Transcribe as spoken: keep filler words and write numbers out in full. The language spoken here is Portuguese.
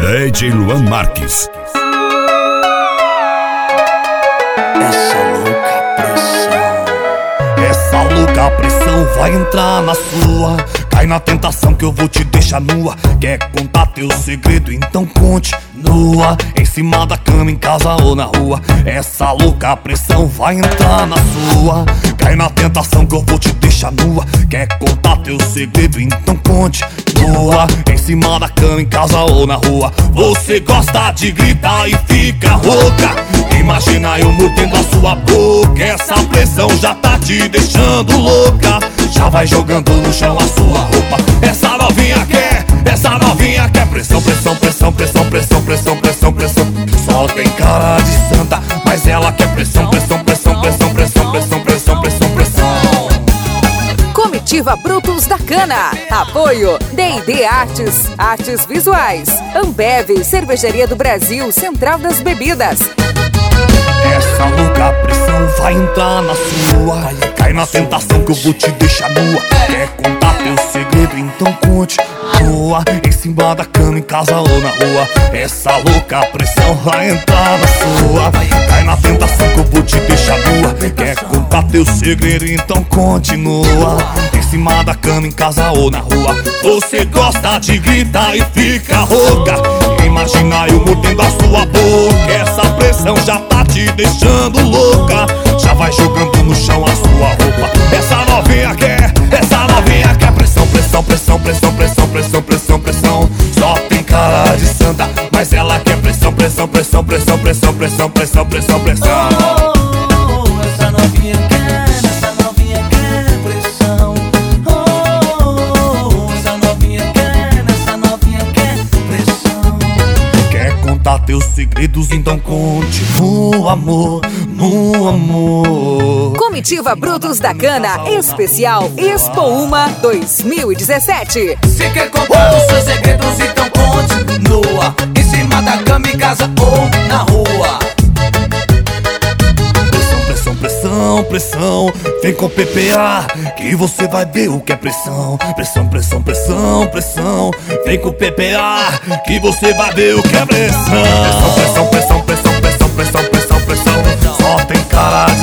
D J Luan Marques. Essa louca pressão, essa louca pressão vai entrar na sua. Cai na tentação que eu vou te deixar nua. Quer contar teu segredo? Então conte nua. Em cima da cama, em casa ou na rua. Essa louca pressão vai entrar na sua. Cai na tentação que eu vou te deixar nua. Quer contar teu segredo? Então conte nua. Em cima da cama, em casa ou na rua. Você gosta de gritar e fica rouca. Imagina eu mordendo a sua boca. Essa pressão já tá te deixando louca. Já vai jogando no chão a sua roupa. Essa novinha quer, essa novinha quer pressão, pressão, pressão, pressão, pressão, pressão, pressão, pressão. Só tem cara de santa, mas ela quer pressão, pressão, pressão, pressão, pressão, pressão, pressão, pressão, pressão. Comitiva Brutos da Cana. Apoio D e D Artes, Artes Visuais, Ambev, Cervejaria do Brasil, Central das Bebidas. Essa louca pressão vai entrar na sua. Cai na tentação que eu vou te deixar nua. Quer contar teu segredo? Então conte nua. Em cima da cama, em casa ou na rua. Essa louca pressão vai entrar na sua. Cai na tentação que eu vou te deixar nua. Quer contar teu segredo? Então continua. Em cima da cama, em casa ou na rua. Você gosta de gritar e fica rouca. Imagina eu mordendo a sua boca. Essa pressão já tá te deixando louca. Já vai jogando no chão a sua roupa. Essa novinha quer, essa novinha quer pressão, pressão, pressão, pressão, pressão, pressão, pressão, pressão. Só tem cara de santa, mas ela quer pressão, pressão, pressão, pressão, pressão, pressão, pressão, pressão, pressão. Oh, essa novinha quer, essa novinha quer pressão. Oh, essa novinha quer, essa novinha quer pressão. Quer contar teus segredos? Então conte no amor, no amor. Comitiva Brutos da Cana, especial Expo Uma dois mil e dezessete. Se quer contar os seus segredos, então conte nua. Em cima da cama, em casa ou na rua. Pressão, pressão, pressão, pressão. Vem com P P A que você vai ver o que é pressão. Pressão, pressão, pressão, pressão. Vem com P P A que você vai ver o que é pressão. Pressão, pressão, pressão, pressão, pressão, pressão, pressão, pressão. Só tem cara de